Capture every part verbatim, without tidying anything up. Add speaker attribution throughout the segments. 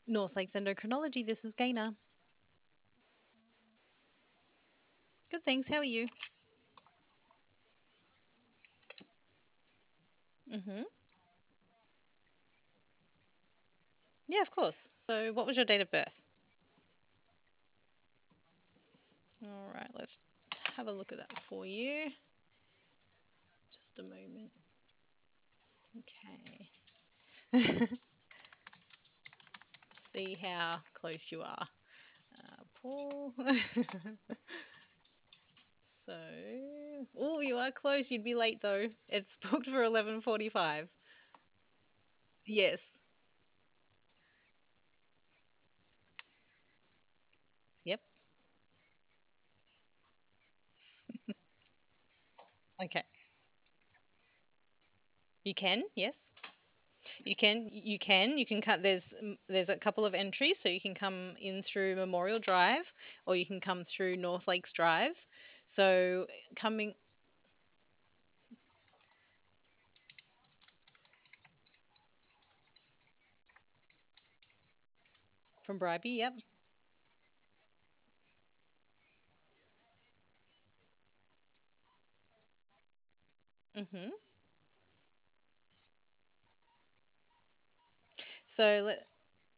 Speaker 1: North Lakes Endocrinology, this is Gaina. Good, thanks. How are you? Mm-hmm. Yeah, of course. So, what was your date of birth? All right, let's have a look at that for you. Just a moment. Okay. See how close you are. Uh, Paul. So, oh, you are close. You'd be late though. It's booked for eleven forty-five. Yes. Yep. Okay. You can. Yes. You can, you can, you can cut. There's mm, there's a couple of entries, so you can come in through Memorial Drive, or you can come through North Lakes Drive. So coming from Bribey, yep. hmm So let-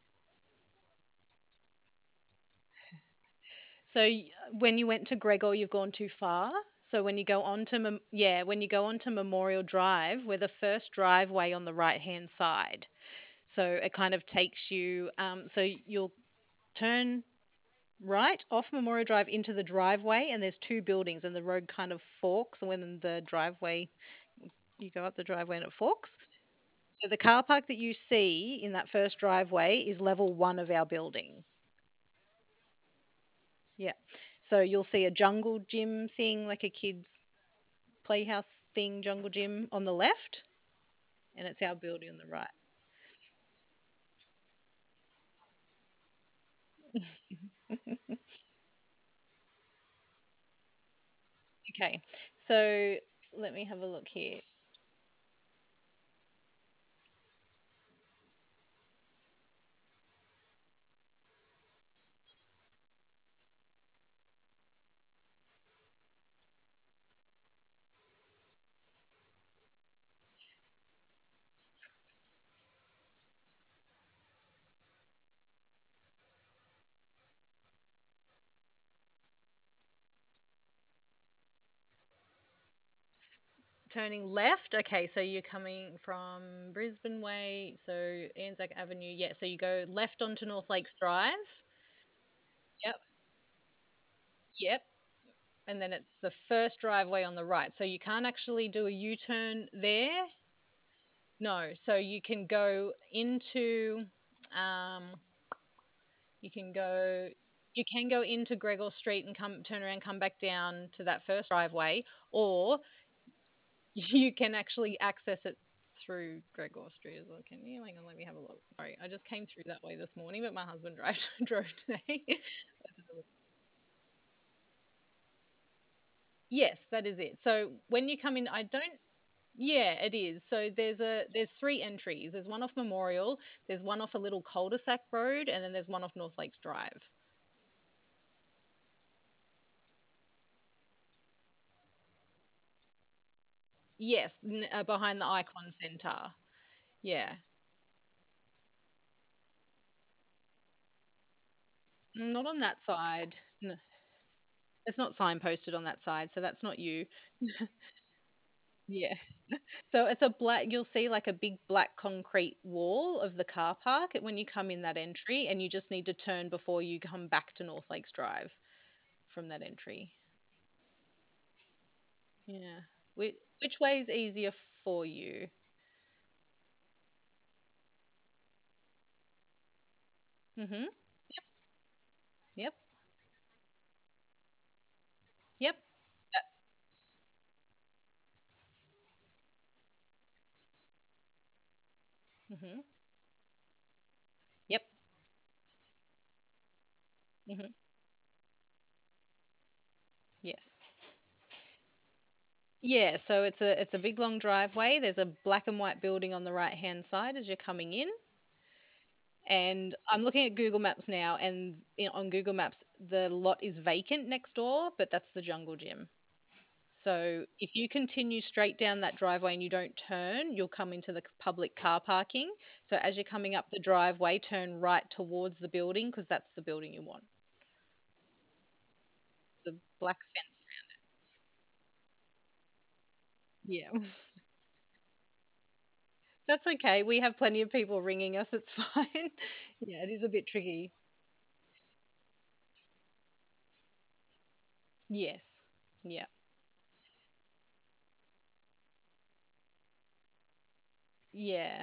Speaker 1: so y- when you went to Gregor, you've gone too far. So when you go on to Mem- yeah, when you go on to Memorial Drive, we're the first driveway on the right hand side. So it kind of takes you. Um, so you'll turn right off Memorial Drive into the driveway, and there's two buildings, and the road kind of forks. And when the driveway, you go up the driveway and it forks. So the car park that you see in that first driveway is level one of our building. Yeah. So you'll see a jungle gym thing, like a kids' playhouse thing, jungle gym on the left, and it's our building on the right. Okay. So let me have a look here. Turning left. Okay, so you're coming from Brisbane Way, so Anzac Avenue. Yeah, so you go left onto North Lakes Drive. Yep. Yep. And then it's the first driveway on the right. So you can't actually do a U-turn there. No. So you can go into um you can go you can go into Gregor Street and come turn around, come back down to that first driveway, or you can actually access it through Gregor Street as well. Can you? Hang on, let me have a look. Sorry, I just came through that way this morning, but my husband drove drove today. Yes, that is it. So when you come in, I don't. Yeah, it is. So there's a there's three entries. There's one off Memorial, there's one off a little cul-de-sac road, and then there's one off North Lakes Drive. Yes, n- uh, behind the Icon Centre. Yeah, not on that side. No, it's not signposted on that side, so that's not you. Yeah. So it's a black, you'll see like a big black concrete wall of the car park when you come in that entry, and you just need to turn before you come back to North Lakes Drive from that entry. Yeah. Which, which way is easier for you? Mm-hmm. Yep. Yep. Mm-hmm. Yep. Mm-hmm. Yes. Yeah, so it's a it's a big long driveway. There's a black and white building on the right hand side as you're coming in, And I'm looking at Google Maps now, and in, on Google Maps, the lot is vacant next door, but that's the jungle gym. So if you continue straight down that driveway and you don't turn, you'll come into the c- public car parking. So as you're coming up the driveway, turn right towards the building because that's the building you want. The black fence. Yeah. That's okay. We have plenty of people ringing us. It's fine. Yeah, it is a bit tricky. Yes. Yeah. Yeah.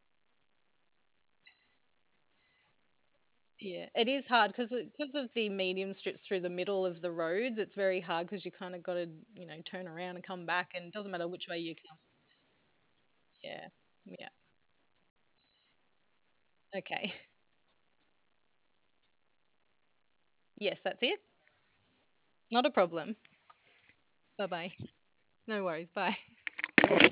Speaker 1: Yeah. It is hard because because of the medium strips through the middle of the roads. It's very hard because you kind of got to, you know, turn around and come back, and it doesn't matter which way you come. Yeah. Yeah. Okay. Yes, that's it. Not a problem. Bye bye. No worries. Bye.